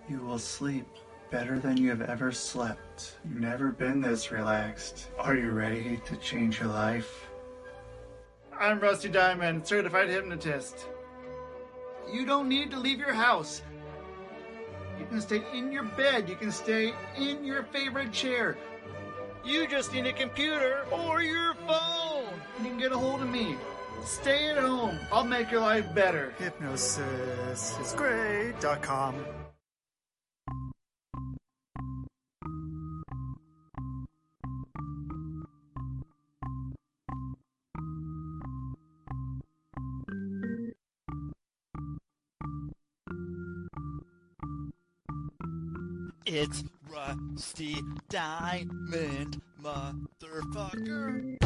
You will sleep better than you have ever slept. You've never been this relaxed. Are you ready to change your life? I'm Rusty Diamond, certified hypnotist. You don't need to leave your house. You can stay in your bed. You can stay in your favorite chair. You just need a computer or your phone. You can get a hold of me. Stay at home. I'll make your life better. Hypnosisisgreat.com. It's Rusty Diamond, motherfucker.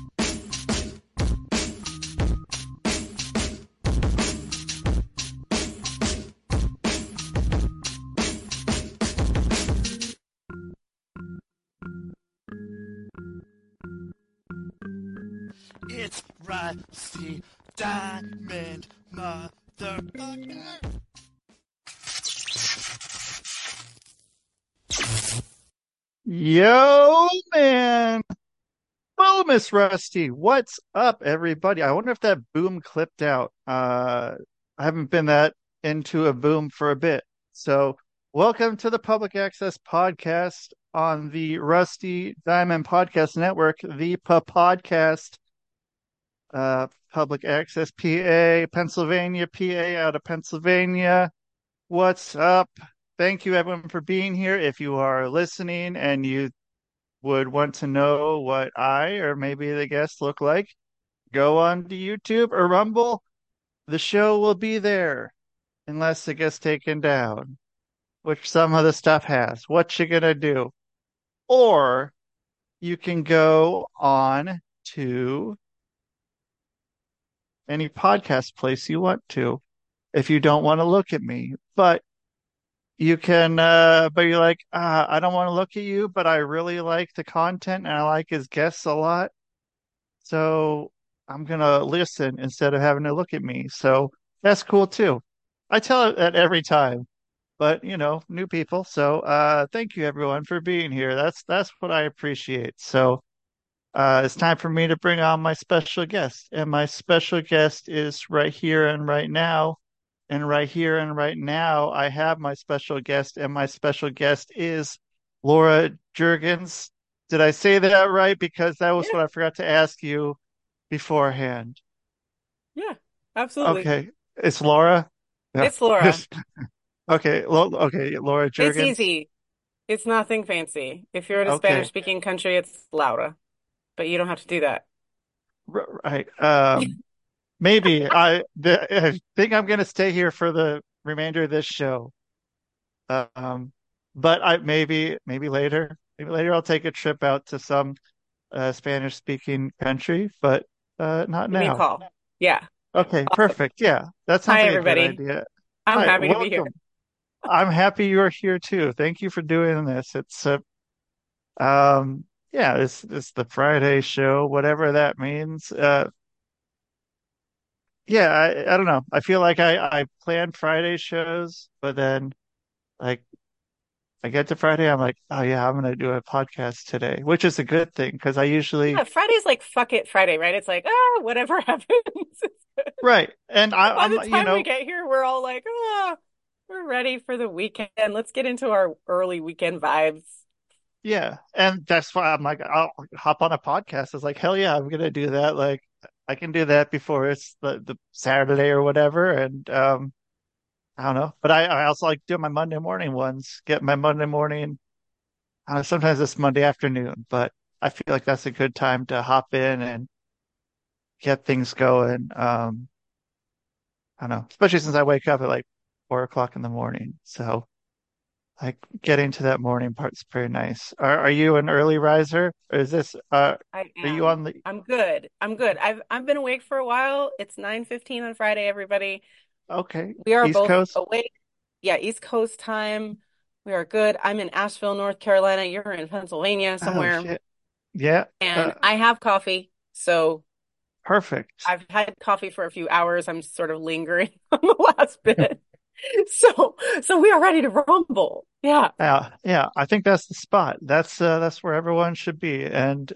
It's Rusty Diamond, motherfucker. Yo, man. Well, Miss Rusty, what's up, everybody? I wonder if that boom clipped out. I haven't been that into a boom for a bit. So, welcome to the Public Access Podcast on the Rusty Diamond Podcast Network, the Podcast, Public Access PA, Pennsylvania, PA out of Pennsylvania. What's up? Thank you, everyone, for being here. If you are listening and you would want to know what I or maybe the guests look like, go on to YouTube or Rumble. The show will be there unless it gets taken down, which some of the stuff has. What you gonna do? Or you can go on to any podcast place you want to if you don't want to look at me. But you can, but you're like, I don't want to look at you, but I really like the content and I like his guests a lot. So I'm gonna listen instead of having to look at me. So that's cool too. I tell it that every time, but new people. So thank you everyone for being here. That's what I appreciate. So it's time for me to bring on my special guest, and my special guest is right here and right now. And right here and right now, I have my special guest, and my special guest is Laura Jurgens. Did I say that right? Because that was Yeah, what I forgot to ask you beforehand. yeah, absolutely. Okay, it's Laura. Yeah. It's Laura. Okay, okay, Laura It's Jurgens. easy. It's nothing fancy. If you're in a Okay, Spanish-speaking country, it's Laura, but you don't have to do that. right. Maybe I think I'm gonna stay here for the remainder of this show. Um, but I maybe later I'll take a trip out to some Spanish speaking country, but not Give me a now. call. Yeah, Okay, awesome. perfect. Yeah, that sounds Hi, like a good everybody. idea. I'm Hi, happy to be here. welcome. I'm happy you're here too. Thank you for doing this. It's yeah, this the Friday show, whatever that means. Yeah, I don't know. I feel like I plan Friday shows, but then like I get to Friday, I'm like, oh yeah, I'm gonna do a podcast today, which is a good thing because I usually Yeah, Friday's like fuck it Friday, right? It's like, whatever happens. right, and By I'm the time we get here, we're all like, we're ready for the weekend. Let's get into our early weekend vibes. yeah, and that's why I'm like, I'll hop on a podcast. It's like, hell yeah, I'm gonna do that. Like, I can do that before it's the Saturday or whatever, and I don't know, but I also like doing my Monday morning ones. Get my Monday morning. Sometimes it's Monday afternoon, but I feel like that's a good time to hop in and get things going. I don't know, especially since I wake up at like 4 o'clock in the morning. So like getting to that morning part's pretty nice. Are you an early riser? Or is this I are you am. on the I'm good. I'm good. I've been awake for a while. It's 9:15 on Friday, everybody. okay, We are East both Coast? awake. Yeah, East Coast time. We are good. I'm in Asheville, North Carolina. You're in Pennsylvania Oh somewhere. shit. Yeah, And I have coffee. So perfect. I've had coffee for a few hours. I'm just sort of lingering on the last bit. So we are ready to rumble. Yeah. Yeah, yeah, I think that's the spot. That's where everyone should be. And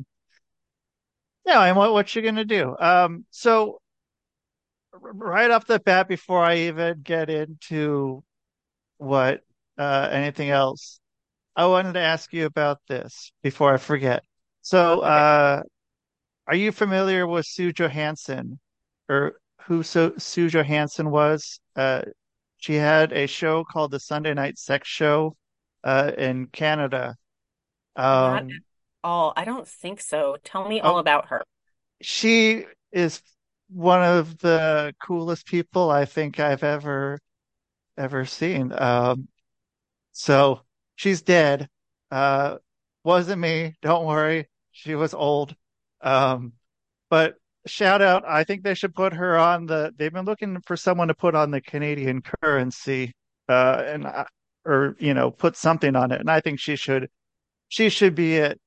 yeah, and what you gonna do? So right off the bat, before I even get into what anything else, I wanted to ask you about this before I forget. So, Okay. are you familiar with Sue Johansson, or who Sue Johansson was? She had a show called the Sunday Night Sex Show, in Canada. Not at Um, all. I don't think so. Tell me all oh, about her. she is one of the coolest people I think I've ever seen. So she's dead. Uh, wasn't me. Don't worry. She was old. Um, but shout out. I think they should put her on they've been looking for someone to put on the Canadian currency, or, put something on it. And I think she should be it.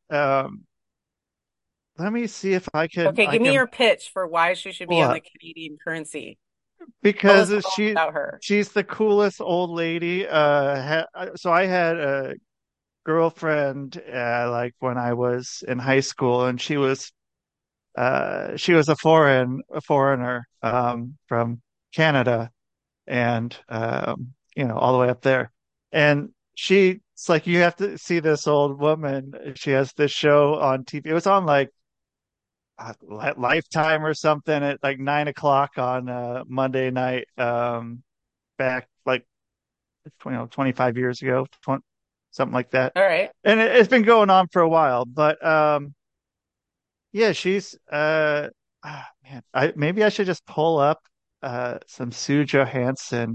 Let me see if Okay, I give me can your pitch for why she should pull be on up the Canadian currency. Tell us because all about her. she's the coolest old lady. So I had a girlfriend, like when I was in high school, and she was a foreigner, from Canada, and all the way up there. And it's like, you have to see this old woman. She has this show on TV. It was on like Lifetime or something at like 9 o'clock on Monday night, back like 25 years ago, something like that. All right. And it's been going on for a while, but yeah, she's man, I maybe I should just pull up some Sue Johansson.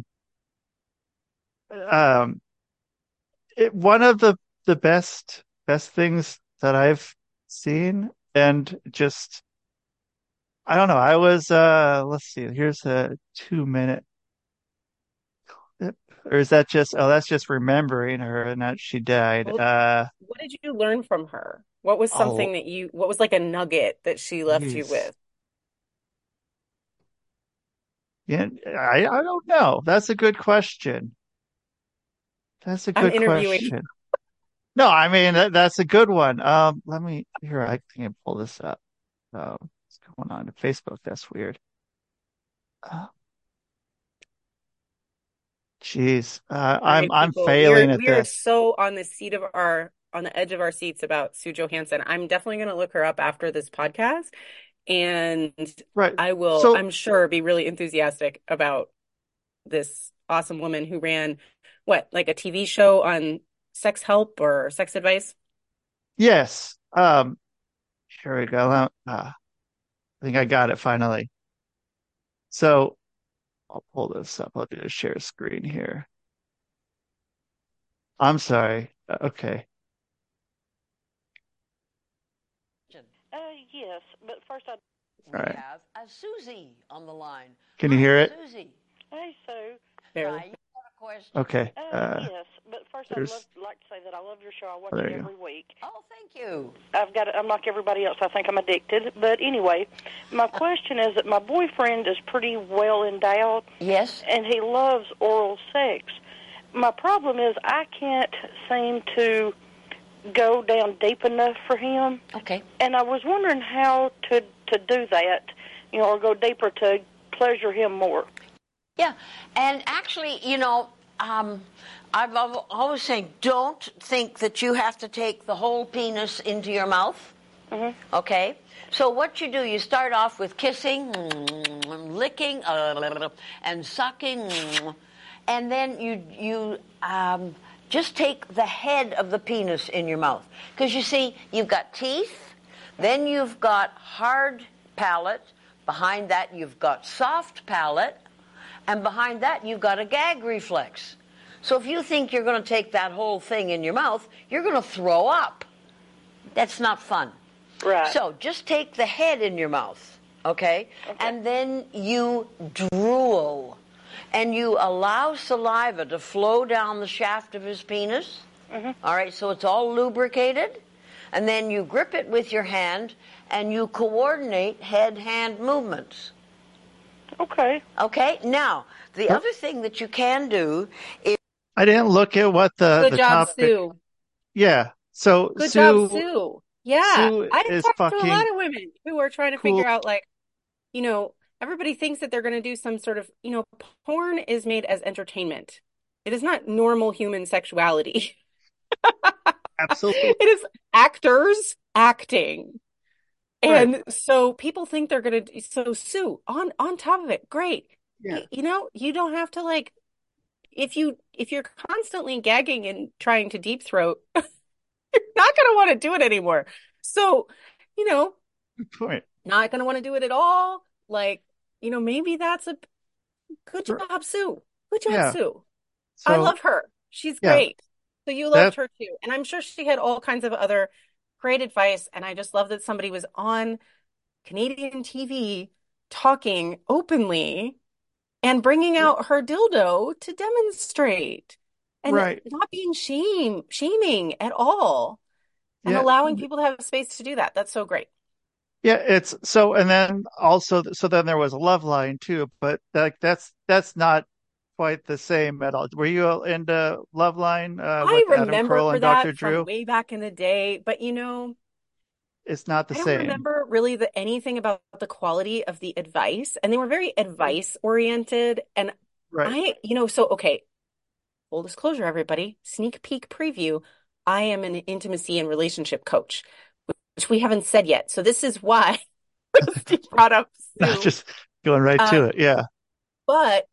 Um, one of the best things that I've seen, and just I don't know. I was let's see. Here's a 2 minute clip. Or is that just, oh, that's just remembering her and that she died. Well, what did you learn from her? Oh, What was like a nugget that she left you geez. with? Yeah, I don't know. That's a good question. That's a I'm good interviewing. question. No, I mean that's a good one. Let me here. I can pull this up. What's going on to Facebook? That's weird. Uh, Jeez, All right, I'm people. We are failing at we are this. so on the edge of our seats about Sue Johansson. I'm definitely going to look her up after this podcast, and Right. I will, So I'm sure, be really enthusiastic about this awesome woman who ran what, like a TV show on sex help or sex advice? yes. Here we go. I think I got it finally. So I'll pull this up. I'll do a share screen here. I'm sorry. Okay. Yes, but first I. All We right. have Susie on the line. Can you Hi, hear it? Susie. Hey, Sue. There. Hi, you got a question? Okay. Yes, but first I'd There's, like to say that I love your show. I watch oh, there it you go. every week. Oh, thank you. I'm like everybody else. I think I'm addicted. But anyway, my question is that my boyfriend is pretty well endowed. Yes. And he loves oral sex. My problem is I can't seem to go down deep enough for him. Okay. And I was wondering how to do that, or go deeper to pleasure him more. Yeah, and actually, I've always saying, don't think that you have to take the whole penis into your mouth. Mm-hmm. Okay? So what you do, you start off with kissing, licking, and sucking, and then you just take the head of the penis in your mouth. Because you see, you've got teeth, then you've got hard palate, behind that you've got soft palate, and behind that you've got a gag reflex. So if you think you're going to take that whole thing in your mouth, you're going to throw up. That's not fun. Right. So just take the head in your mouth, okay? And then you drool. And you allow saliva to flow down the shaft of his penis. Mm-hmm. All right, so it's all lubricated. And then you grip it with your hand, and you coordinate head-hand movements. Okay. Okay. Now, the other thing that you can do is I didn't look at what Good the job, topic. Sue. Yeah. So Good job, Sue. Yeah. Sue I is talked to a fucking lot of women who are trying to cool. figure out, like, everybody thinks that they're going to do some sort of, porn is made as entertainment. It is not normal human sexuality. Absolutely. It is actors acting. Right. And so people think they're going to, so Sue, on top of it, great. Yeah. You don't have to, like, if you're constantly gagging and trying to deep throat, you're not going to want to do it anymore. So, Good point. not going to want to do it at all. Like, maybe that's a good job, Sue. Good job, Yeah. Sue. I So love her. She's yeah, great. So you loved that her too. And I'm sure she had all kinds of other great advice. And I just love that somebody was on Canadian TV talking openly and bringing out her dildo to demonstrate and right. not being shaming at all and Yeah. allowing people to have space to do that. That's so great. Yeah, it's so, and then also, so then there was a love line too, but that's not quite the same at all. Were you into Love Line I with Adam remember Carolla and Dr. that from Drew? way back in the day, but It's not the I don't same. remember really anything about the quality of the advice, and they were very advice oriented. And Right. okay, full disclosure, everybody, sneak peek preview. I am an intimacy and relationship coach, which we haven't said yet. So this is why Steve brought up Not Sue. just going right to it. Yeah. But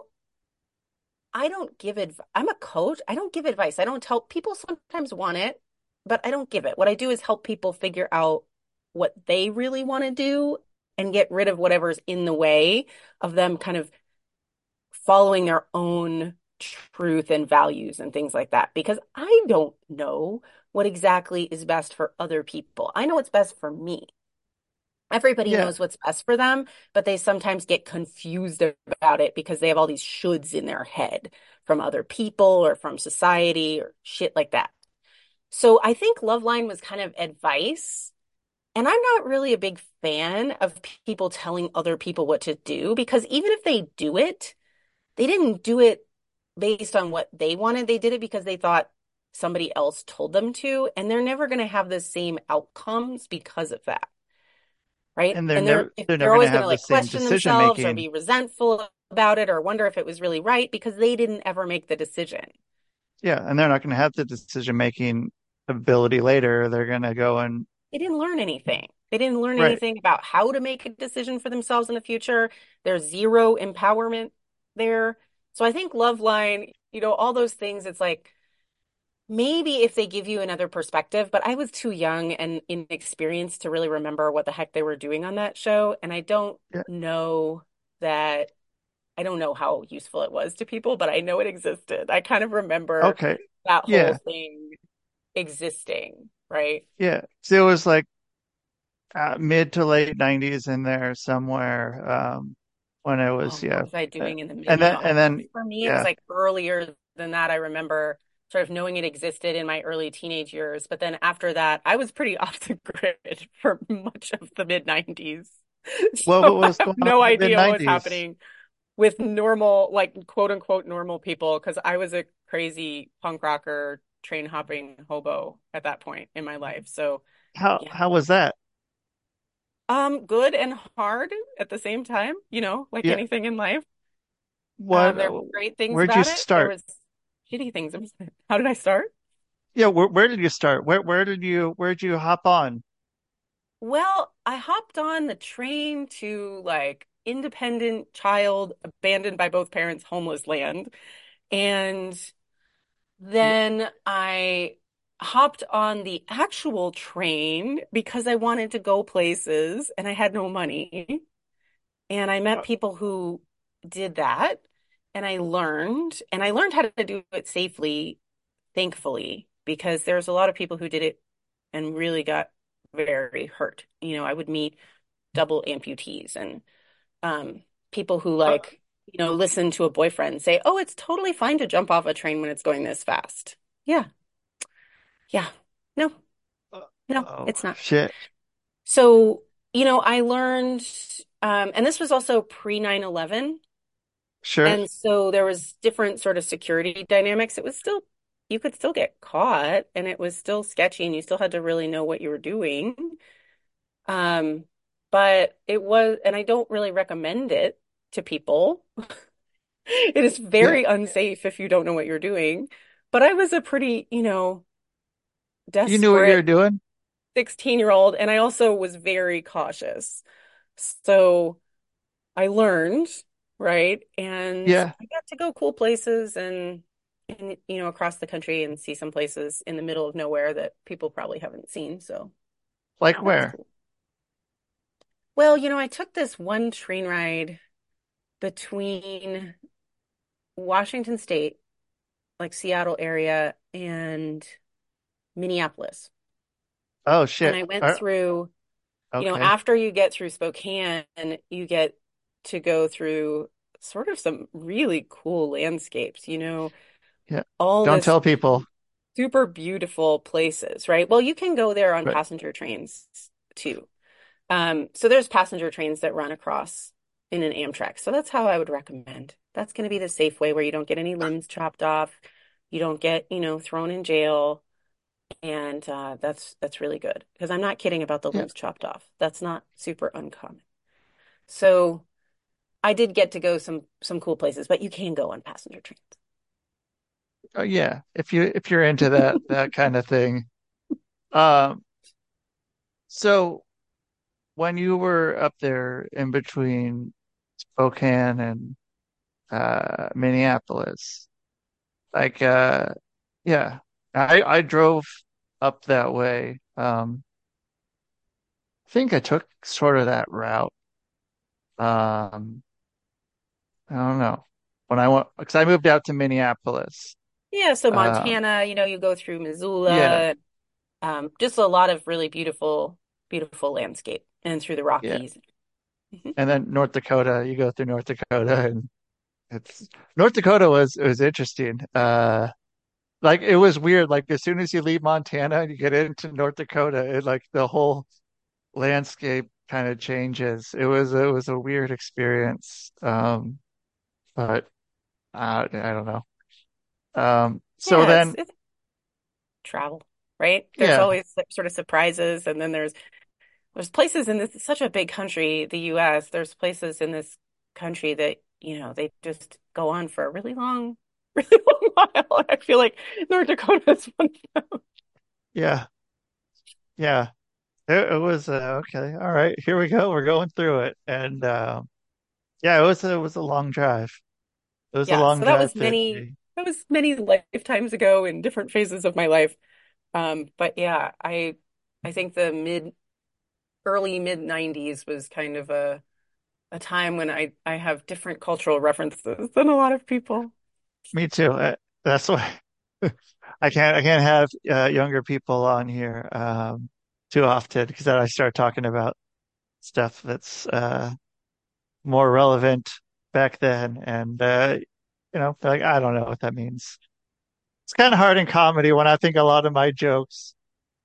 I don't give advice. I'm a coach. I don't give advice. I don't tell people sometimes want it, but I don't give it. What I do is help people figure out what they really want to do and get rid of whatever's in the way of them kind of following their own truth and values and things like that. Because I don't know what exactly is best for other people. I know what's best for me. Everybody Yeah. knows what's best for them, but they sometimes get confused about it because they have all these shoulds in their head from other people or from society or shit like that. So I think Loveline was kind of advice. And I'm not really a big fan of people telling other people what to do because even if they do it, they didn't do it based on what they wanted. They did it because they thought somebody else told them to, and they're never going to have the same outcomes because of that. Right? And And they're they're never going always to going have to the like same question decision themselves or making. be resentful about it or wonder if it was really right because they didn't ever make the decision. Yeah, and they're not going to have the decision making ability later. They're going to go and They didn't learn anything. They didn't learn right. anything about how to make a decision for themselves in the future. There's zero empowerment there. So I think Loveline, all those things, it's like maybe if they give you another perspective, but I was too young and inexperienced to really remember what the heck they were doing on that show. And I don't Yeah. know that, I don't know how useful it was to people, but I know it existed. I kind of remember Okay. that whole Yeah. thing existing, right? Yeah. So it was like mid to late 90s in there somewhere when it was What yeah. was I doing in the mid And then 90s? For me, it was yeah. like earlier than that. I remember sort of knowing it existed in my early teenage years. But then after that, I was pretty off the grid for much of the mid 90s. Well, So what was I have going on no in the idea what was mid-90s? happening with normal, like quote unquote normal people, because I was a crazy punk rocker, train hopping hobo at that point in my life. So yeah. How was that? Good and hard at the same time, like Yeah. anything in life. What There were great things where'd you about it. There start? was shitty things about it. How did I start? Yeah, where did you start? Where'd you hop on? Well, I hopped on the train to like independent child abandoned by both parents homeless land. And then I hopped on the actual train because I wanted to go places and I had no money. And I met people who did that. And I learned how to do it safely, thankfully, because there's a lot of people who did it and really got very hurt. I would meet double amputees and people who Uh, listen to a boyfriend say, "Oh, it's totally fine to jump off a train when it's going this fast." Yeah. Yeah. No, no, oh it's not. shit. So, I learned And this was also pre 9/11. Sure. And so there was different sort of security dynamics. It was still, you could still get caught and it was still sketchy and you still had to really know what you were doing. Um, but it was, and I don't really recommend it to people. It is Yeah. very unsafe if you don't know what you're doing. But I was a pretty, You knew what you were desperate doing? 16-year-old, and I also was very cautious. So I learned, right? And Yeah. I got to go cool places and across the country and see some places in the middle of nowhere that people probably haven't seen. So Like that was where? cool. Well, I took this one train ride between Washington State, like Seattle area, and Minneapolis. Oh And shit. I went through, Okay. after you get through Spokane, you get to go through sort of some really cool landscapes, Yeah. all Don't this tell people. super beautiful places, right? Well, you can go there on Right. passenger trains too. So there's passenger trains that run across in an Amtrak. So that's how I would recommend. That's going to be the safe way where you don't get any limbs chopped off, you don't get, thrown in jail, and that's really good because I'm not kidding about the Yeah. limbs chopped off. That's not super uncommon. So I did get to go some cool places, but you can go on passenger trains. Oh yeah. If you're into that kind of thing. Um, so when you were up there in between Spokane and Minneapolis, like yeah, I drove up that way. I think I took sort of that route. Um, I don't know. When I went, because I moved out to Minneapolis. Yeah, so Um, Montana, you go through yeah, Missoula, just a lot of really beautiful, beautiful landscape and through the yeah. Rockies. Mhm. And then North Dakota, you go through North Dakota, and it's North Dakota was interesting. Like it was weird. Like as soon as you leave Montana and you get into North Dakota, it like the whole landscape kind of changes. It was a weird experience. But I don't know. So Yeah, then, it's travel, right? There's yeah, always sort of surprises, and then there's places in this such a big country, the US. There's places in this country that, they just go on for a really long, really long while. I feel like North Dakota is one of them. yeah, yeah. It was okay. All right, here we go. We're going through it, and yeah, it was a long drive. It was a Yeah, long so that drive was to many that was many lifetimes ago in different phases of my life. But yeah, I think the early mid 90s was kind of a time when I have different cultural references than a lot of people. me too. That's why I can't have younger people on here too often because then I start talking about stuff that's more relevant back then, and they're like I don't know what that means. It's kind of hard in comedy when I think a lot of my jokes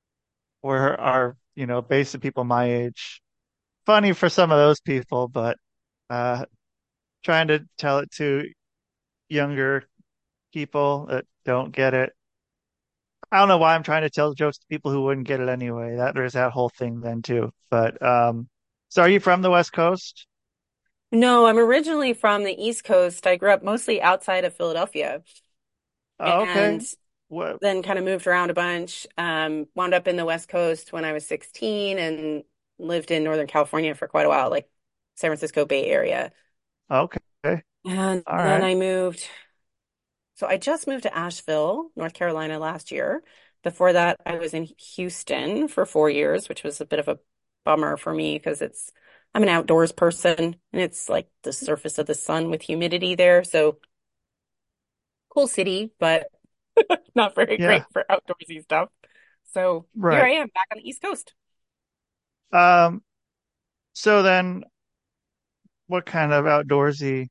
were are based on people my age. Funny for some of those people, but uh, trying to tell it to younger people that don't get it. I don't know why I'm trying to tell jokes to people who wouldn't get it anyway. There's that whole thing then too. But so are you from the West Coast? No, I'm originally from the East Coast. I grew up mostly outside of Philadelphia Oh, okay. and What? then kind of moved around a bunch. Wound up in the West Coast when I was 16 and lived in Northern California for quite a while, like San Francisco Bay Area. Okay. And All then right. I moved. So I just moved to Asheville, North Carolina last year. Before that, I was in Houston for 4 years, which was a bit of a bummer for me because I'm an outdoors person and it's like the surface of the sun with humidity there. So cool city, but not very Yeah. great for outdoorsy stuff. So here Right. I am back on the East Coast. Um, so then what kind of outdoorsy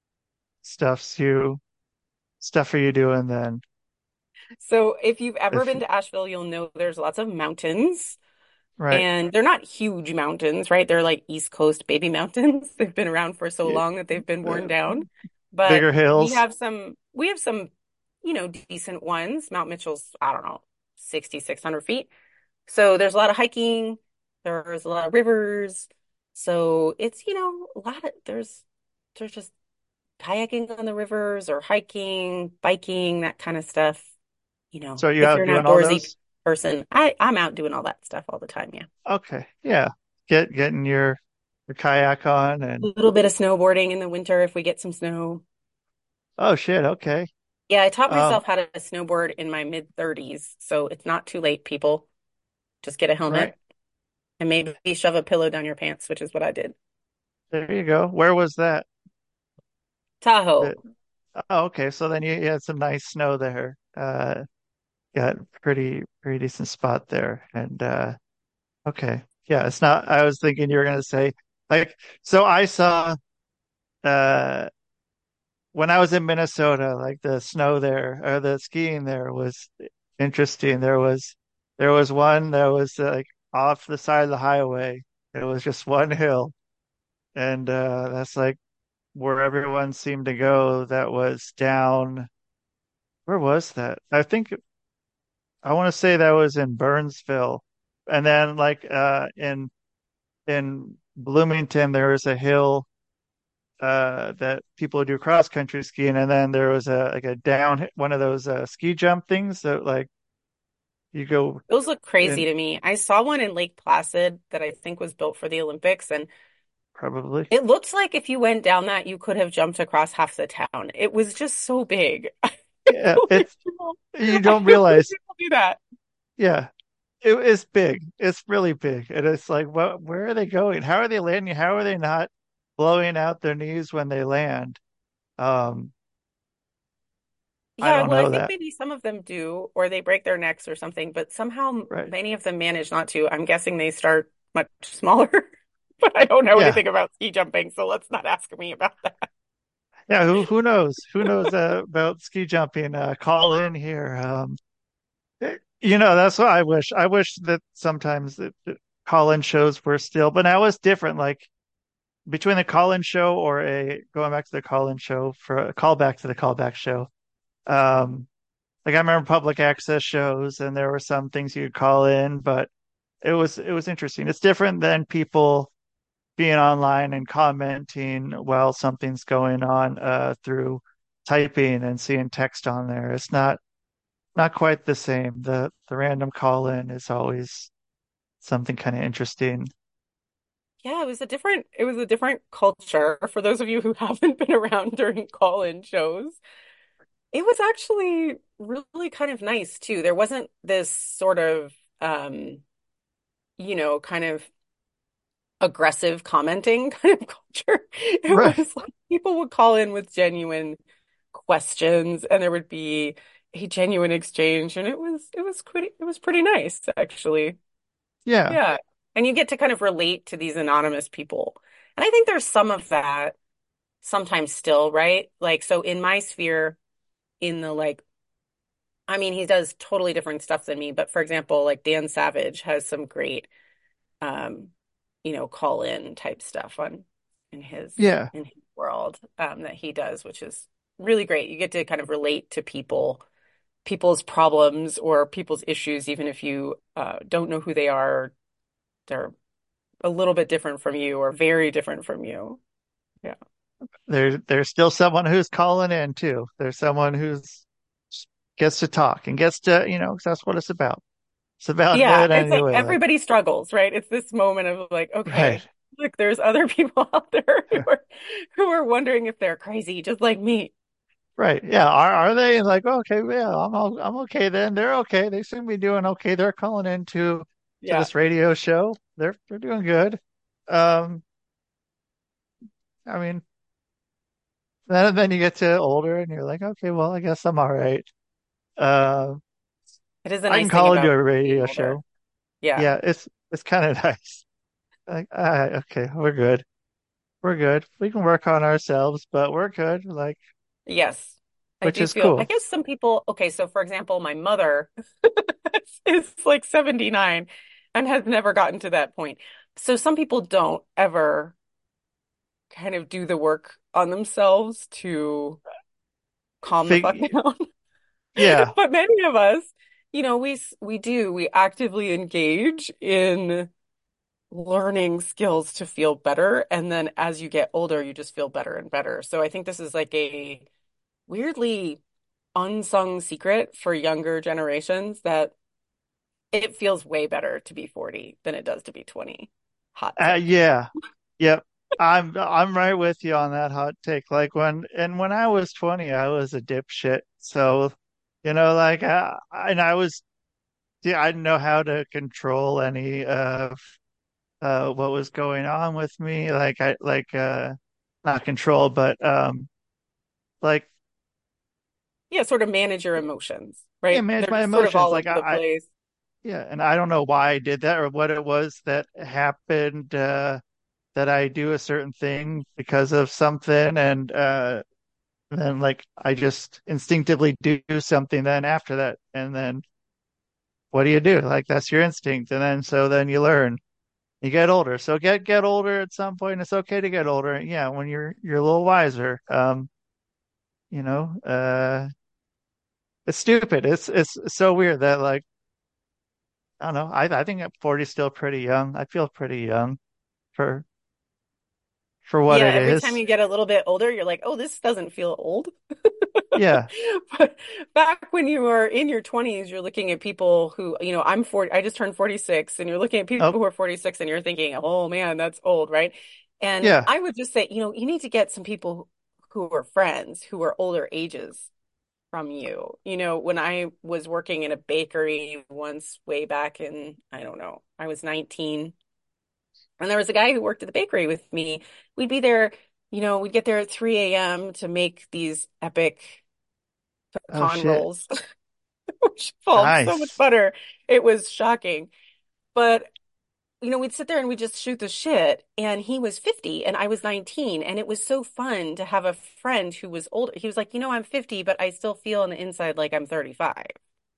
stuff are you doing then? So if you've ever If been to Asheville, you'll know there's lots of mountains. Right. And they're not huge mountains, right? They're like East Coast baby mountains. They've been around for so Yeah. long that they've been worn Uh, down. But Bigger hills. we have some, decent ones. Mount Mitchell's, I don't know, 6,600 feet. So there's a lot of hiking. There's a lot of rivers. So it's, a lot of, there's just kayaking on the rivers or hiking, biking, that kind of stuff. So you If out you're an doing all outdoorsy those? person, I'm out doing all that stuff all the time. Yeah. Okay. Yeah. Getting your kayak on A and little bit of snowboarding in the winter if we get some snow. oh shit, okay. Yeah, I taught Um, myself how to snowboard in my mid 30s, so it's not too late, people. Just get a right. helmet and maybe shove a pillow down your pants, which is what I did. There you go. Where was that? Tahoe. It, oh, okay. So then you had some nice snow there. Got pretty decent spot there. And okay. Yeah, it's not I was thinking you were gonna say like so I saw uh when I was in Minnesota, like the snow there or the skiing there was interesting. There was one that was like off the side of the highway. It was just one hill, and that's like where everyone seemed to go. That was down. Where was that? I think I want to say that was in Burnsville, and then like in Bloomington there was a hill that people do cross country skiing, and then there was a like a down one of those ski jump things that like you go Those look crazy in to me. I saw one in Lake Placid that I think was built for the Olympics, and probably. it looks like if you went down that, you could have jumped across half the town. It was just so big. I can't Yeah, believe it's people, you I don't can't believe realize. people do that. Yeah, it is big. It's really big, and it's like, what? Where are they going? How are they landing? How are they not blowing out their knees when they land? Um, I Yeah, don't well, I know think that. maybe some of them do, or they break their necks or something, but somehow Right. many of them manage not to. I'm guessing they start much smaller, but I don't know Yeah. anything about ski jumping, so let's not ask me about that. Yeah, who knows? Who knows about ski jumping? Call in here. That's what I wish. I wish that sometimes the call-in shows were still, but now it's different. Like between the call-in show or a going back to the call-in show for a callback to the callback show. Um, like I remember public access shows, and there were some things you could call in, but it was interesting. It's different than people being online and commenting while something's going on through typing and seeing text on there. It's not quite the same. The random call in is always something kind of interesting. Yeah, it was a different culture. For those of you who haven't been around during call-in shows, it was actually really kind of nice too. There wasn't this sort of kind of aggressive commenting kind of culture. It Right. was like people would call in with genuine questions and there would be a genuine exchange and it was pretty nice actually. Yeah. Yeah. And you get to kind of relate to these anonymous people. And I think there's some of that sometimes still, right? Like so in my sphere in the like I mean he does totally different stuff than me, but for example, like Dan Savage has some great um, call in type stuff on in his Yeah. in his world that he does, which is really great. You get to kind of relate to people's problems or people's issues, even if you don't know who they are. They're a little bit different from you or very different from you. Yeah. There's still someone who's calling in too. There's someone who's gets to talk and gets to, 'cause that's what it's about. It's about Yeah, that it's like anyway. Like, everybody struggles, right? It's this moment of like, right. okay, look, there's other people out there who are wondering if they're crazy, just like me. Right. Yeah. Are they like, okay, yeah, I'm okay then. They're okay. They seem to be doing okay. They're calling to Yeah. this radio show. They're doing good. Um, I mean, then you get to older and you're like, okay, well, I guess I'm all right. Uh, It is a I can nice thing call into about a being radio older. show. Yeah. Yeah, it's kind of nice. Like, okay, we're good. We're good. We can work on ourselves, but we're good. Like, Yes. I which do is feel, I cool. guess some people, okay, so for example, my mother is like 79 and has never gotten to that point. So some people don't ever kind of do the work on themselves to calm the fuck Fig down. yeah. But many of us, we actively engage in learning skills to feel better. And then as you get older, you just feel better and better. So I think this is like a weirdly unsung secret for younger generations that it feels way better to be 40 than it does to be 20. Hot take. Yeah. Yep. I'm right with you on that hot take. Like when I was 20, I was a dipshit. So, like and I was yeah, I didn't know how to control any of what was going on with me. Not control, but like Yeah, sort of manage your emotions, yeah, right? manage They're my just sort of emotions. all Like over the place. yeah, and I don't know why I did that or what it was that happened that I do a certain thing because of something and then like I just instinctively do something then after that and then what do you do? Like that's your instinct and then you learn. You get older. So get older at some point. It's okay to get older. Yeah, when you're a little wiser. You know, it's stupid. It's so weird that like I don't know. I think at 40 is still pretty young. I feel pretty young for for what Yeah, it every time is. you get a little bit older, you're like, oh, this doesn't feel old. Yeah. But back when you were in your 20s, you're looking at people who, I'm 40, I just turned 46, and you're looking at Oh, people who are 46 and you're thinking, oh man, that's old, right? And yeah. I would just say, you need to get some people who are friends who are older ages from you. When I was working in a bakery once way back in, I don't know, I was 19. And there was a guy who worked at the bakery with me. We'd be there, we'd get there at 3 a.m. to make these epic Oh pecan shit. rolls, which involved so much Nice. butter. It was shocking. But, we'd sit there and we'd just shoot the shit. And he was 50 and I was 19. And it was so fun to have a friend who was older. He was like, I'm 50, but I still feel on the inside like I'm 35.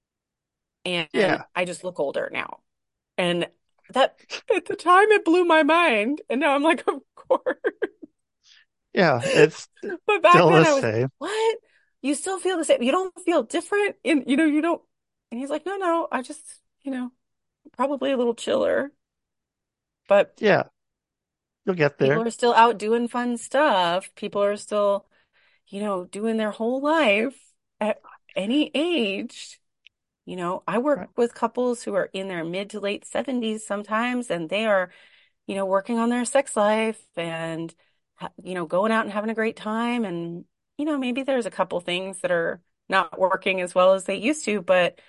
And Yeah. I just look older now. And that at the time it blew my mind. And now I'm like, of course. Yeah. It's But back still then the I was, same. what? You still feel the same. You don't feel different you don't. And he's like, no, no, I just, probably a little chiller. But Yeah. You'll get people there. are still out doing fun stuff. People are still, doing their whole life at any age. I work Right. with couples who are in their mid to late 70s sometimes, and they are, working on their sex life and, going out and having a great time. And, maybe there's a couple things that are not working as well as they used to, but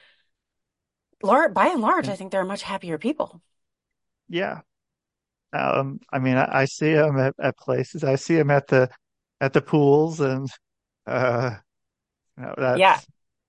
by and large, Yeah. I think they're much happier people. Yeah. I mean, I see them at places. I see them at the pools and uh Yeah. that's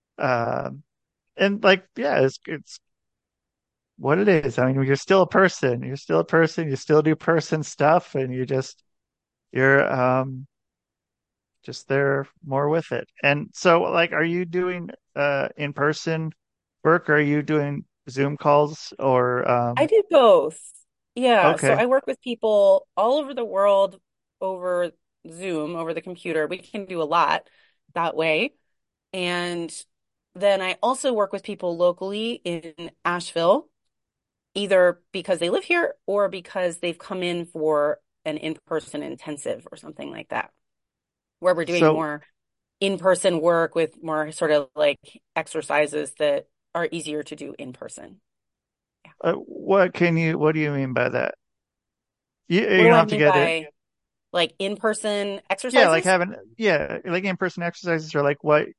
and like yeah, it's what it is. I mean, you're still a person. You're still a person. You still do person stuff, and you're just there more with it. And so, like, are you doing in person work? Or are you doing Zoom calls or I do both. Yeah. So okay, I work with people all over the world over Zoom, over the computer. We can do a lot that way. And then I also work with people locally in Asheville, either because they live here or because they've come in for an in-person intensive or something like that, where we're doing so more in-person work with more sort of like exercises that are easier to do in person. Yeah. what do you mean by that? What You do don't I have to mean get it. by like in-person Yeah, like exercises? having like in-person exercises are like what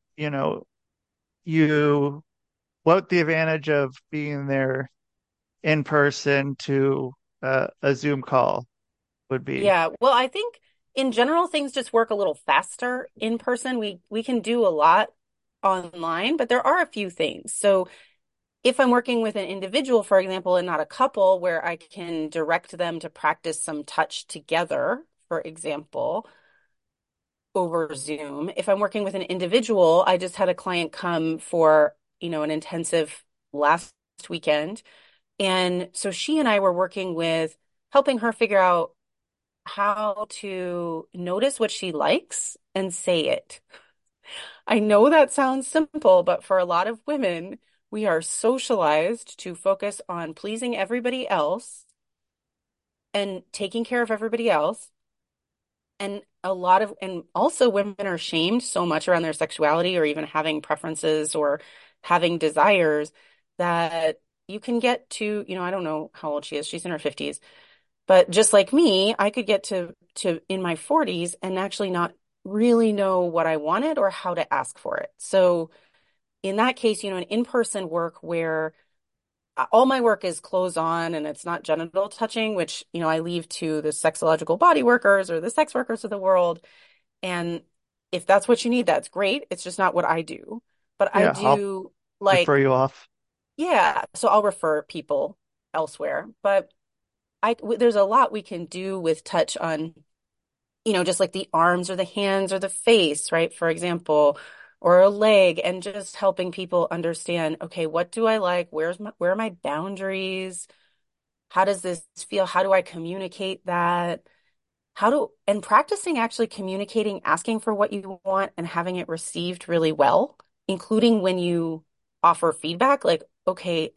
you what the advantage of being there in person to a Zoom call would be. Yeah. Well, I think in general things just work a little faster in person. We can do a lot online, but there are a few things. So if I'm working with an individual, for example, and not a couple, where I can direct them to practice some touch together, for example, over Zoom. If I'm working with an individual, I just had a client come for, an intensive last weekend, And so she and I were working with helping her figure out how to notice what she likes and say it. I know that sounds simple, but for a lot of women, we are socialized to focus on pleasing everybody else and taking care of everybody else. And also women are shamed so much around their sexuality or even having preferences or having desires that you can get to, I don't know how old she is. She's in her 50s. But just like me, I could get to in my 40s and actually not really know what I wanted or how to ask for it. So in that case, an in-person work where all my work is clothes on and it's not genital touching, which, I leave to the sexological body workers or the sex workers of the world. And if that's what you need, that's great. It's just not what I do. But I Yeah, I'll do refer you off. yeah, so I'll refer people elsewhere. But there's a lot we can do with touch on, just like the arms or the hands or the face, right? For example, or a leg, and just helping people understand, okay, what do I like? Where are my boundaries? How does this feel? How do I communicate that? And practicing actually communicating, asking for what you want and having it received really well, including when you offer feedback, like, okay,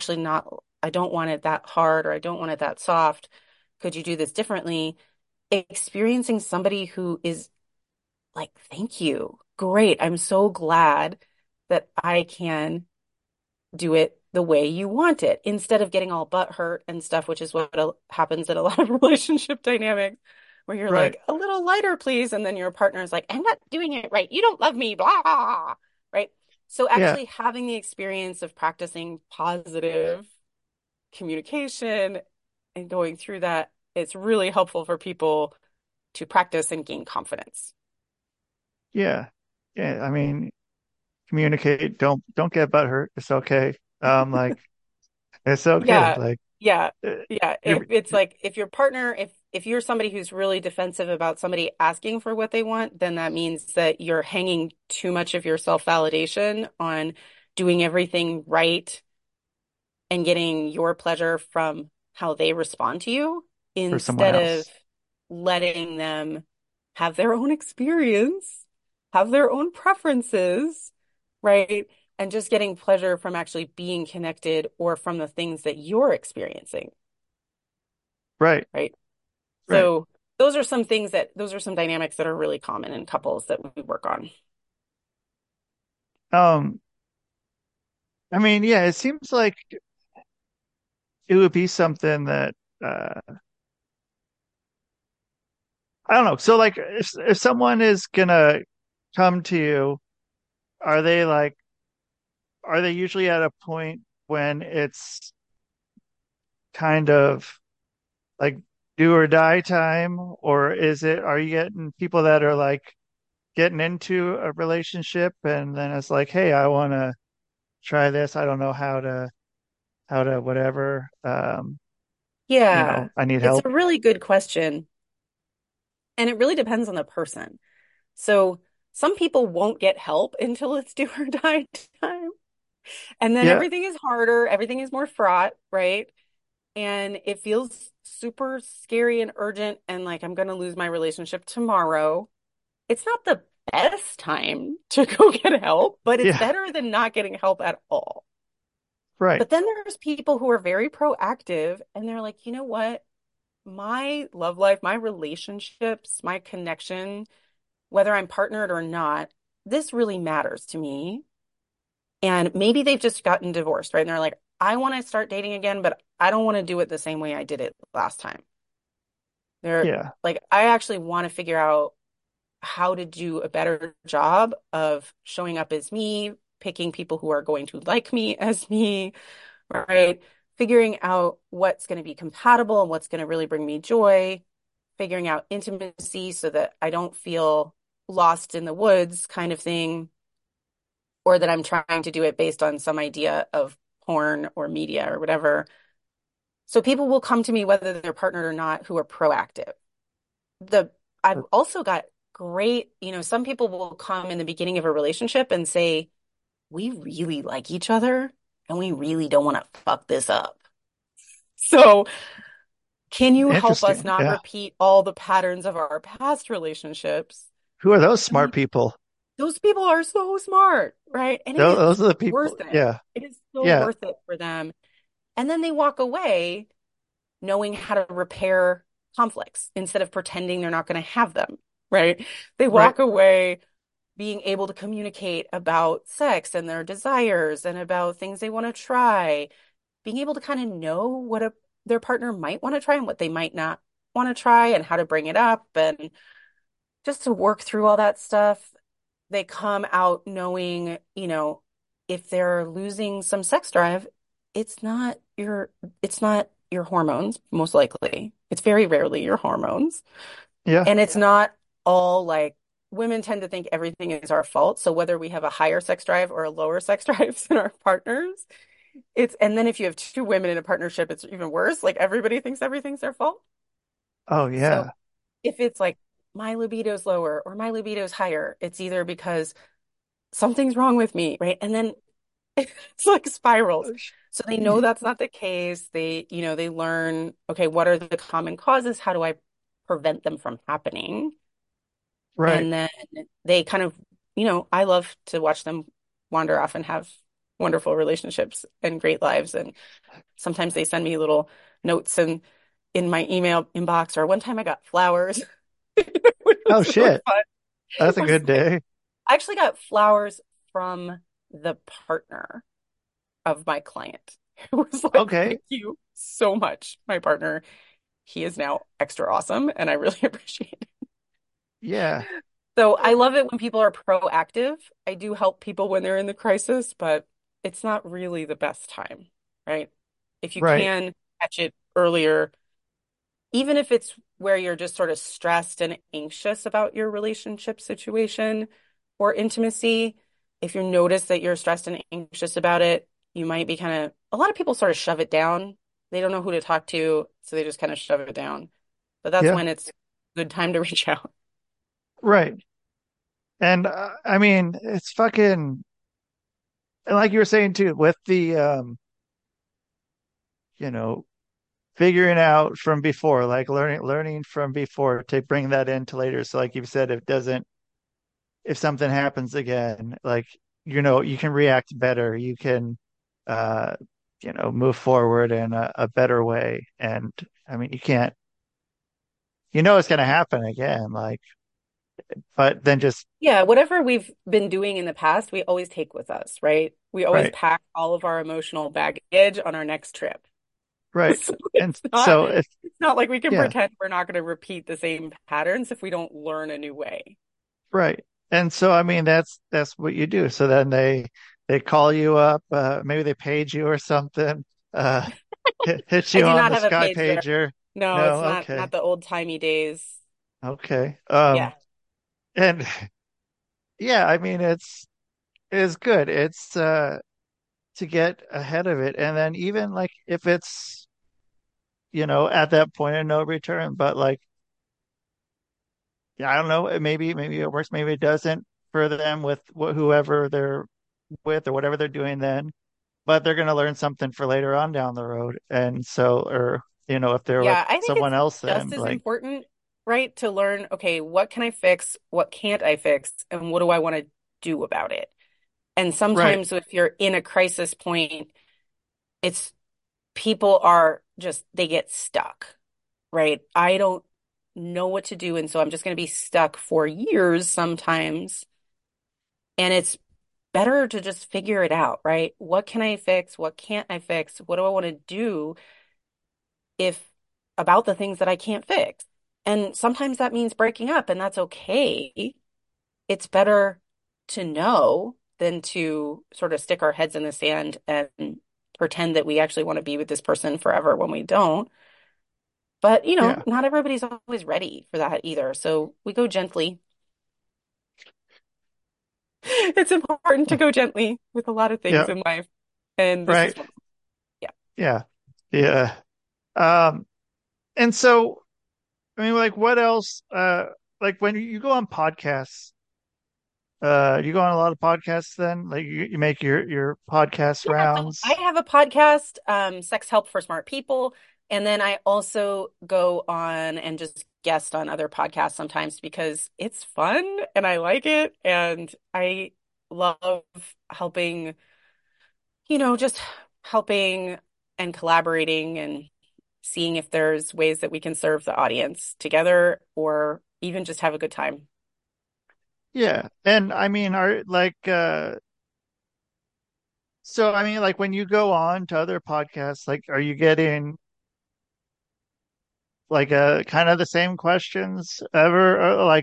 I don't want it that hard, or I don't want it that soft. Could you do this differently? Experiencing somebody who is like, thank you. Great. I'm so glad that I can do it the way you want it instead of getting all butt hurt and stuff, which is what happens in a lot of relationship dynamics where you're Right. like, a little lighter, please. And then your partner is like, I'm not doing it right. You don't love me, blah, right? So Yeah. actually having the experience of practicing positive communication and going through that, it's really helpful for people to practice and gain confidence. Yeah. Yeah. I mean, communicate. Don't get butthurt. It's okay. Like it's okay. Yeah, Like yeah, uh, yeah. you're It's like if your partner, if you're somebody who's really defensive about somebody asking for what they want, then that means that you're hanging too much of your self-validation on doing everything right and getting your pleasure from how they respond to you for someone instead of else. letting them have their own experience, have their own preferences, right? And just getting pleasure from actually being connected or from the things that you're experiencing, Right. right? Right. So those are some dynamics that are really common in couples that we work on. Um, I mean, yeah, it seems like it would be something that I don't know. So like if someone is gonna come to you, are they like are they usually at a point when it's kind of like do or die time, or are you getting people that are like getting into a relationship and then it's like, hey, I want to try this. I don't know how to whatever. Yeah, I need it's help. a really good question. And it really depends on the person. So some people won't get help until it's do or die time. And then Yeah, everything is harder, everything is more fraught, right? And it feels super scary and urgent and like I'm going to lose my relationship tomorrow. It's not the best time to go get help, but it's yeah, better than not getting help at all. right. But then there's people who are very proactive and they're like, you know what? My love life, my relationships, my connection, whether I'm partnered or not, this really matters to me. And maybe they've just gotten divorced, right? And they're like, I want to start dating again, but I don't want to do it the same way I did it last time. They're Yeah, like, I actually want to figure out how to do a better job of showing up as me, picking people who are going to like me as me, right? Figuring out what's going to be compatible and what's going to really bring me joy, figuring out intimacy so that I don't feel lost in the woods kind of thing, or that I'm trying to do it based on some idea of porn or media or whatever. So people will come to me whether they're partnered or not who are proactive. I've also got great, some people will come in the beginning of a relationship and say, we really like each other and we really don't want to fuck this up. So, can you help us Interesting. not Yeah. repeat all the patterns of our past relationships? Who are those And smart people? those people are so smart, right? And it Those is are the people. worth it. Yeah. It is so Yeah. worth it for them. And then they walk away knowing how to repair conflicts instead of pretending they're not going to have them, right? They Right. walk away being able to communicate about sex and their desires and about things they want to try, being able to kind of know what their partner might want to try and what they might not want to try and how to bring it up and just to work through all that stuff. They come out knowing, if they're losing some sex drive, it's not your it's not your hormones, most likely. It's very rarely your hormones. Yeah. And it's not all like women tend to think everything is our fault. So whether we have a higher sex drive or a lower sex drive than our partners, and then if you have two women in a partnership, it's even worse. Like everybody thinks everything's their fault. Oh, So yeah. if it's like my libido's lower or my libido's higher, it's either because something's wrong with me, right? And then it's like spirals. So they know that's not the case. They learn, okay, what are the common causes? How do I prevent them from happening? Right. And then they kind of, I love to watch them wander off and have wonderful relationships and great lives. And sometimes they send me little notes and in my email inbox, or one time I got flowers, which Oh, was really shit. fun. That's It a was good like, day. I actually got flowers from the partner of my client. It was like, Okay. thank you so much, my partner. He is now extra awesome, and I really appreciate it. Yeah. So I love it when people are proactive. I do help people when they're in the crisis, but it's not really the best time, right? If you Right. can catch it earlier, even if it's where you're just sort of stressed and anxious about your relationship situation or intimacy, if you notice that you're stressed and anxious about it, you might be a lot of people sort of shove it down. They don't know who to talk to, so they just kind of shove it down. But that's Yeah. when it's a good time to reach out. Right. And I mean, it's fucking, and like you were saying too, with the, you know, figuring out from before, like learning from before to bring that into later. So like you said, if something happens again, like, you can react better. You can, uh, move forward in a better way. And I mean, you can't, it's going to happen again, like, but then just, Yeah, whatever we've been doing in the past, we always take with us, right? We always right, pack all of our emotional baggage on our next trip. right. So And so it's not like we can yeah, pretend we're not going to repeat the same patterns if we don't learn a new way. right. And so, I mean, that's what you do. So then they call you up, maybe they page you or something, uh, hit I you do on not the have a sky pager. pager. No, it's No, not okay. the old timey days. Okay. Yeah. And yeah, I mean, it's good. It's to get ahead of it. And then even like if it's, at that point of no return, but like, yeah, I don't know, maybe it works, maybe it doesn't for them with whoever they're with or whatever they're doing then, but they're going to learn something for later on down the road. And so, or, if they're with Yeah, I think someone it's else, just then as like, important, right, to learn, okay, what can I fix? What can't I fix? And what do I want to do about it? And right. sometimes if you're in a crisis point, it's people are just, they get stuck, right? I don't know what to do. And so I'm just going to be stuck for years sometimes. And it's better to just figure it out, right? What can I fix? What can't I fix? What do I want to do if about the things that I can't fix? And sometimes that means breaking up, and that's okay. It's better to know than to sort of stick our heads in the sand and pretend that we actually want to be with this person forever when we don't. But, Yeah. not everybody's always ready for that either. So we go gently. It's important to go gently with a lot of things Yeah. in life. And this is Right. one. Yeah. Yeah. Yeah. Um, and so, I mean, like, what else? Like, when you go on podcasts, You go on a lot of podcasts then? Like you make your podcast Yeah, so I rounds? have a podcast, Sex Help for Smart People, and then I also go on and just guest on other podcasts sometimes because it's fun and I like it, and I love helping, just helping and collaborating and seeing if there's ways that we can serve the audience together or even just have a good time. Yeah. And I mean, are like so I mean like when you go on to other podcasts, like are you getting like kind of the same questions ever? Or, like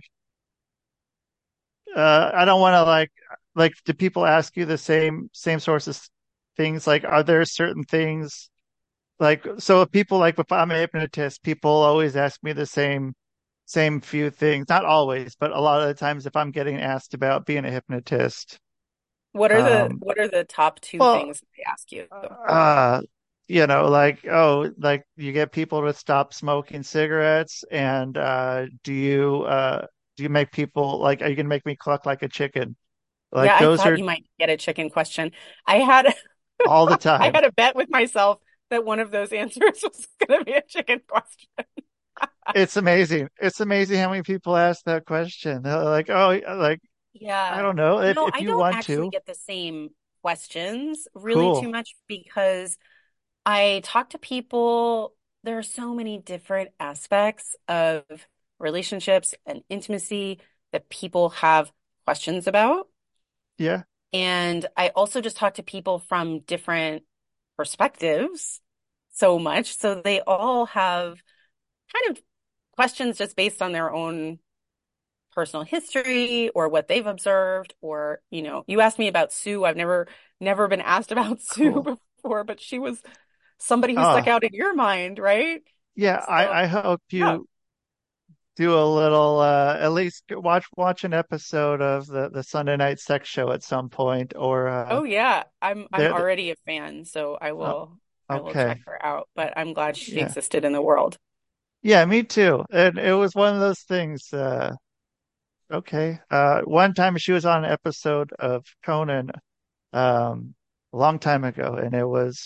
I don't want to like do people ask you the same sorts of things? Like are there certain things like so if people like if I'm a hypnotist, people always ask me the same few things. Not always, but a lot of the times if I'm getting asked about being a hypnotist, What are the um what are the top two well things they ask you? uh like oh like you get people to stop smoking cigarettes and do you make people like are you gonna make me cluck like a chicken? Yeah, Like I those thought are you might get a chicken question. I had all the I time. had a bet with myself that one of those answers was going to be a chicken question. It's amazing. It's amazing how many people ask that question. They're like, oh, like I Yeah. don't know No, if I you don't want actually to. get the same questions really too Cool. much because I talk to people. There are so many different aspects of relationships and intimacy that people have questions about. Yeah. And I also just talk to people from different perspectives so much. So they all have kind of questions just based on their own personal history or what they've observed. Or, you asked me about Sue. I've never been asked about Sue Cool. before, but she was somebody who stuck Ah, out in your mind, right? yeah. So, I hope yeah. you do a little at least watch an episode of the Sunday Night Sex Show at some point or Oh yeah. I'm there already a fan, so uh, I will check okay. her out, but I'm glad she Yeah. existed in the world. Yeah, me too. And it was one of those things okay. One time she was on an episode of Conan a long time ago and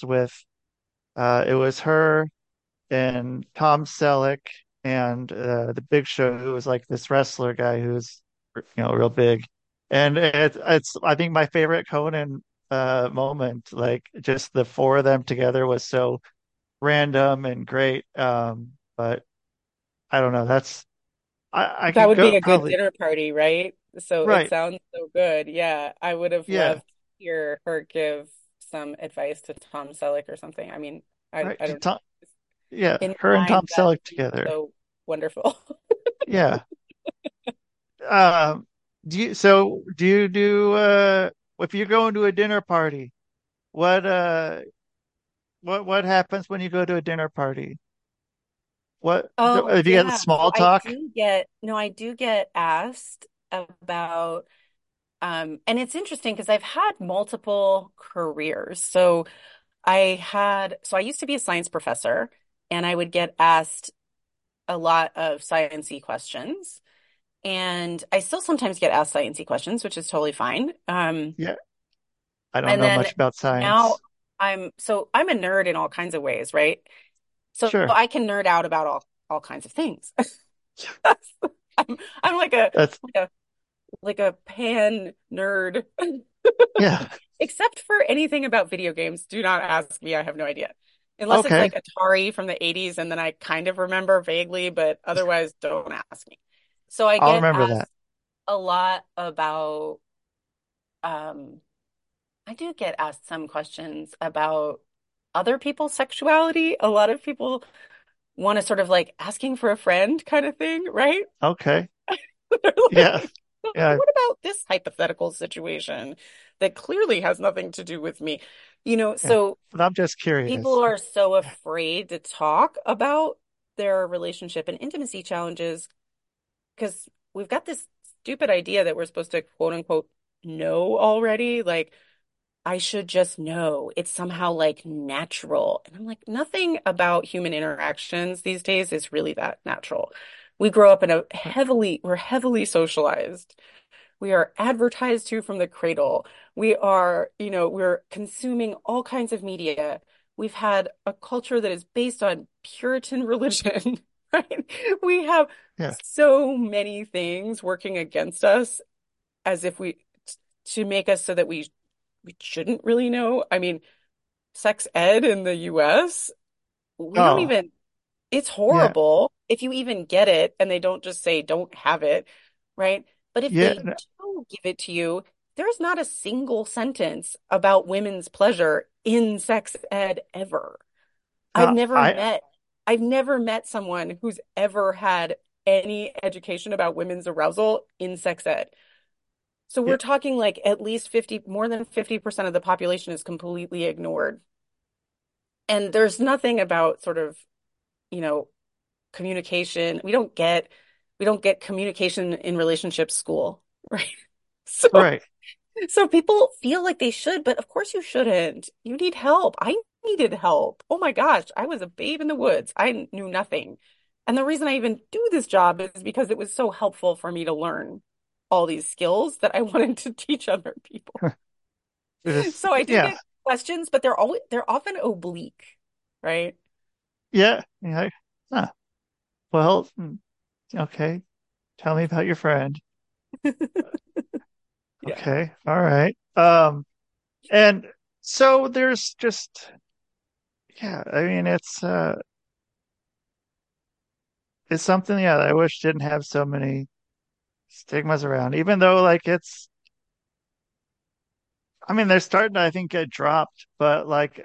it was her and Tom Selleck and the Big Show, who was like this wrestler guy who's real big. And it's I think my favorite Conan moment, like just the four of them together was so random and great. But I don't know. I That could would be go a good probably dinner party, right? So it right. sounds so good. Yeah, I would have Yeah, loved to hear her give some advice to Tom Selleck or something. I mean, right. I don't know. Yeah, In her my and Tom mind, that Selleck seems together. so wonderful. Yeah. Um, do you do if you're going to a dinner party? What what happens when you go to a dinner party? What Oh, if you get the yeah. So small talk? I do get asked about, and it's interesting because I've had multiple careers. So I used to be a science professor and I would get asked a lot of sciencey questions. And I still sometimes get asked sciencey questions, which is totally fine. Yeah, I don't And know then much about now science. I'm a nerd in all kinds of ways, right? So Sure. I can nerd out about all kinds of things. I'm That's like a pan nerd, yeah. except for anything about video games. Do not ask me. I have no idea. Unless it's Okay. like Atari from the 80s, and then I kind of remember vaguely, but otherwise, don't ask me. So I I'll get remember that. asked a lot about, um, I do get asked some questions about other people's sexuality. A lot of people want to sort of like asking for a friend kind of thing, right? Okay. They're Yeah. like, "So Yeah. what about this hypothetical situation that clearly has nothing to do with me?" Yeah. So But I'm just people curious. are so afraid to talk about their relationship and intimacy challenges because we've got this stupid idea that we're supposed to quote unquote know already. Like, I should just know. It's somehow like natural. And I'm like, nothing about human interactions these days is really that natural. We grow up in we're heavily socialized. We are advertised to from the cradle. We are, we're consuming all kinds of media. We've had a culture that is based on Puritan religion, right? We have Yeah. so many things working against us as if to make us so that we shouldn't really know. I mean, sex ed in the US, we don't Oh, even, it's yeah. horrible if you even get it and they don't just say don't have it, right? But if Yeah. they do give it to you, there's not a single sentence about women's pleasure in sex ed ever. I've Uh, never I, met I've never met someone who's ever had any education about women's arousal in sex ed. So yeah, we're talking like at least more than 50% of the population is completely ignored. And there's nothing about sort of, you know, communication. We don't get communication in relationship school, right? So right. so people feel like they should, but of course you shouldn't. You need help. I needed help. Oh my gosh, I was a babe in the woods. I knew nothing. And the reason I even do this job is because it was so helpful for me to learn all these skills that I wanted to teach other people. Just, So I do yeah. get questions, but they're often oblique, right? Yeah. Yeah. Huh. Well, okay. Tell me about your friend. Yeah. Okay. All right. And so there's just, yeah, I mean, it's something, yeah, that I wish didn't have so many stigmas around, even though like I mean, they're starting to, I think, get dropped, but like,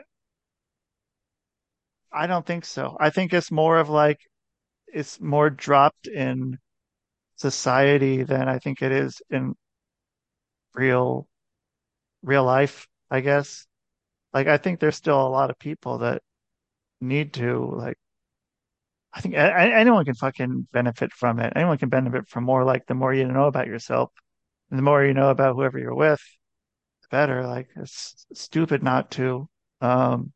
I don't think so. I think it's more of like, it's more dropped in society than I think it is in real, real life, I guess. Like, I think there's still a lot of people that need to, like, I think anyone can fucking benefit from it. Anyone can benefit from more, like, the more you know about yourself, and the more you know about whoever you're with, the better. Like, it's stupid not to. Um,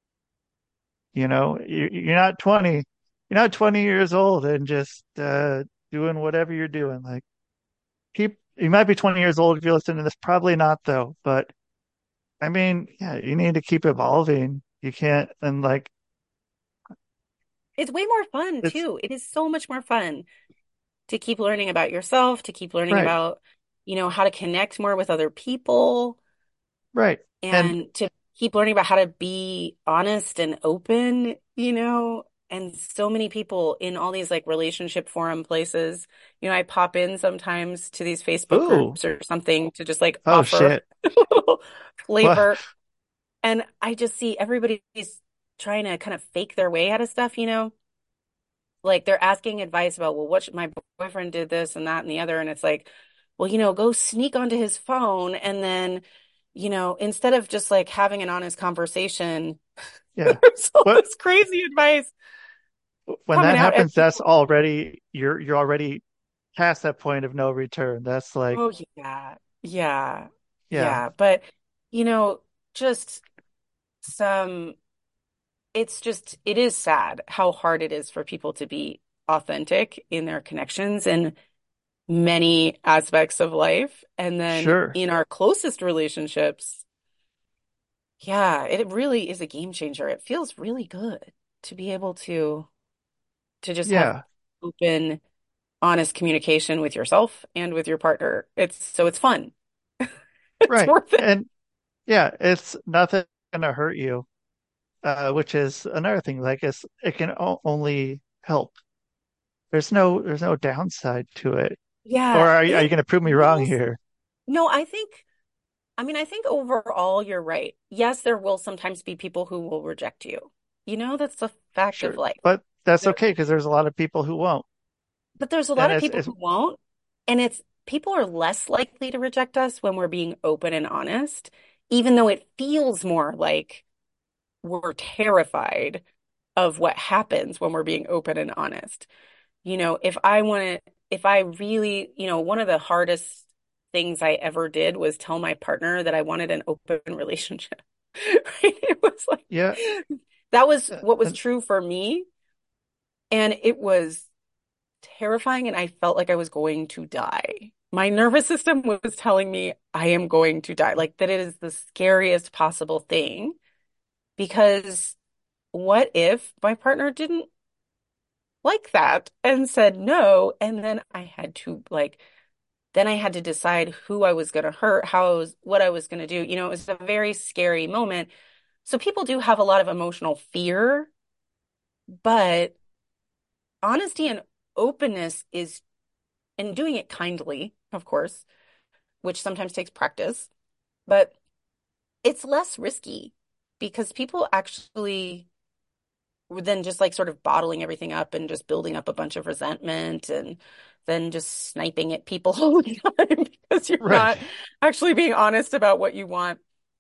you're not 20 years old and just doing whatever you're doing. Like, you might be 20 years old if you're listening to this, probably not though. But I mean, yeah, you need to keep evolving. You can't, and like, It's way more fun it's too. It is so much more fun to keep learning about yourself, to keep learning right, about, how to connect more with other people right. And and to keep learning about how to be honest and open, and so many people in all these like relationship forum places, I pop in sometimes to these Facebook ooh, groups or something to just like oh offer shit. What? flavor. And I just see everybody's trying to kind of fake their way out of stuff, like they're asking advice about, well, my boyfriend did this and that and the other. And it's like, well, go sneak onto his phone. And then, instead of just like having an honest conversation, Yeah. there's all What? this crazy advice When coming that out at happens, that's people. already you're already past that point of no return. That's like, Oh, yeah. Yeah. yeah, Yeah. But, you know, just some, it is sad how hard it is for people to be authentic in their connections. And many aspects of life. And then sure. in our closest relationships, yeah, it really is a game changer. It feels really good to be able to just have Yeah, open, honest communication with yourself and with your partner. It's fun. It's right. worth it. And yeah, it's nothing gonna hurt you, which is another thing. Like it can only help. There's no downside to it. Or Yeah, are you it going to prove me wrong yes. here? No, I think overall you're right. Yes, there will sometimes be people who will reject you. That's a fact of Sure, life. but that's There okay because there's a lot of people who won't, But there's a lot and of it's, people it's who won't. And it's people are less likely to reject us when we're being open and honest, even though it feels more like we're terrified of what happens when we're being open and honest. If I really, one of the hardest things I ever did was tell my partner that I wanted an open relationship. Right? It was like, yeah, that was what was and true for me. And it was terrifying and I felt like I was going to die. my nervous system was telling me I am going to die, like that it is the scariest possible thing. Because what if my partner didn't like that and said no? And then I had to decide who I was going to hurt, what I was going to do. It was a very scary moment. So people do have a lot of emotional fear, but honesty and openness and doing it kindly, of course, which sometimes takes practice, but it's less risky because people actually than just like sort of bottling everything up and just building up a bunch of resentment and then just sniping at people all the time because you're not actually being honest about what you want.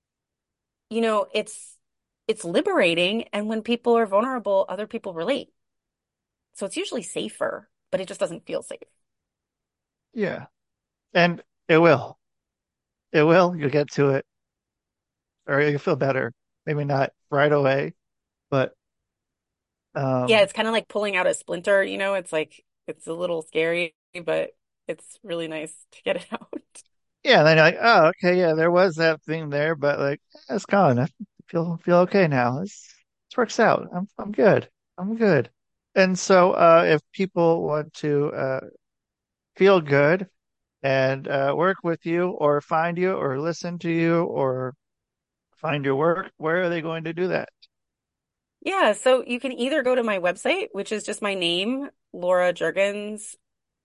It's liberating, and when people are vulnerable, other people relate. So it's usually safer, but it just doesn't feel safe. Yeah. And it will. It will. You'll get to it. Or you'll feel better. Maybe not right away, but yeah, it's kind of like pulling out a splinter, it's like it's a little scary, but it's really nice to get it out. Yeah, then you're like, oh, okay, yeah, there was that thing there, but like it's gone. I feel okay now. This works out. I'm good. I'm good. And so if people want to feel good and work with you or find you or listen to you or find your work, where are they going to do that? Yeah, so you can either go to my website, which is just my name, Laura Jurgens,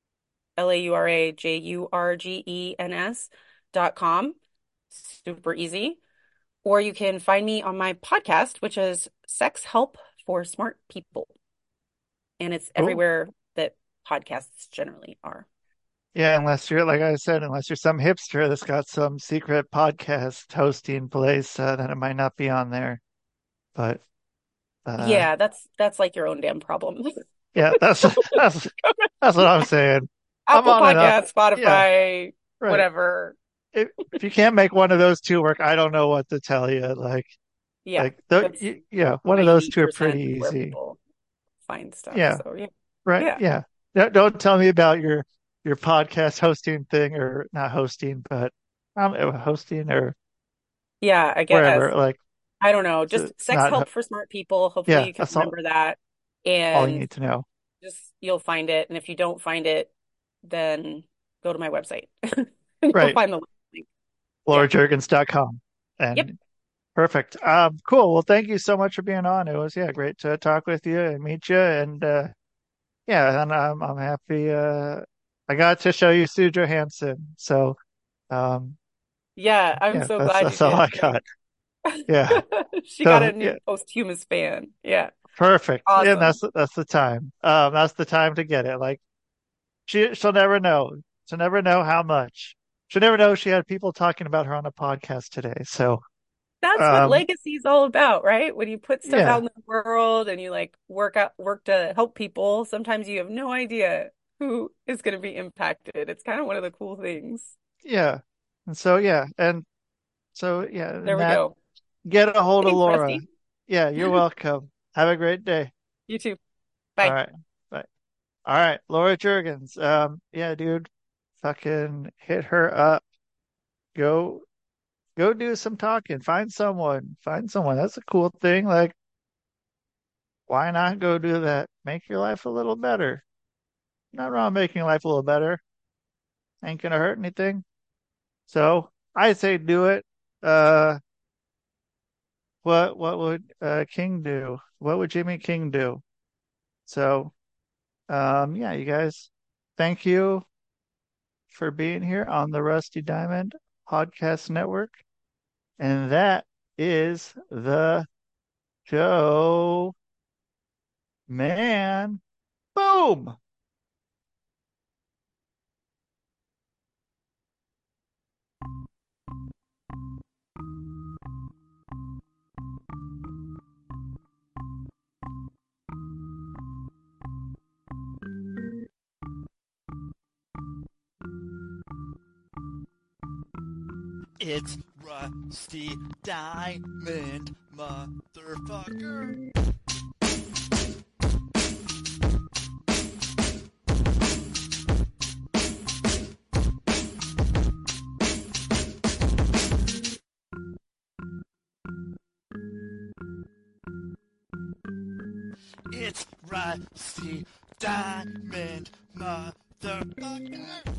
LauraJurgens.com. Super easy. Or you can find me on my podcast, which is Sex Help for Smart People. And it's everywhere that podcasts generally are. Yeah, unless you're, like I said, unless you're some hipster that's got some secret podcast hosting place, then it might not be on there. But yeah, that's like your own damn problem. Yeah, that's what I'm saying. Apple I'm on Podcast, Spotify, whatever. If you can't make one of those two work, I don't know what to tell you. One of those two are pretty easy. Find stuff. Yeah. So, yeah. Right. Yeah. Don't tell me about your podcast hosting thing, or not hosting, but hosting or I guess wherever. I don't know. Just Sex Help for Smart People. Hopefully you can remember that. And all you need to know. You'll find it. And if you don't find it, then go to my website. You'll find the link. LauraJurgens.com. And perfect. Cool. Well, thank you so much for being on. It was great to talk with you and meet you. And and I'm happy I got to show you Sue Johansson. So I'm so glad that's all I got. Yeah. She got a new posthumous fan. Yeah. Perfect. Awesome. Yeah, that's the time. That's the time to get it. Like she'll never know. She'll never know how much. She'll never know she had people talking about her on a podcast today. So that's what legacy is all about, right? When you put stuff out in the world and you work to help people, sometimes you have no idea who is going to be impacted. It's kind of one of the cool things. Yeah. And so there we go. Get a hold of Laura. Rusty. Yeah, you're welcome. Have a great day. You too. Bye. All right. Bye. All right. Laura Jurgens. Dude. Fucking hit her up. Go do some talking. Find someone. That's a cool thing. Like, why not go do that? Make your life a little better. Not wrong making life a little better. Ain't gonna hurt anything. So I say do it. What would King do? What would Jimmy King do? So you guys, thank you for being here on the Rusty Diamond Podcast Network. And that is the show, man. Boom. It's Rusty Diamond, motherfucker. Rusty Diamond, motherfucker.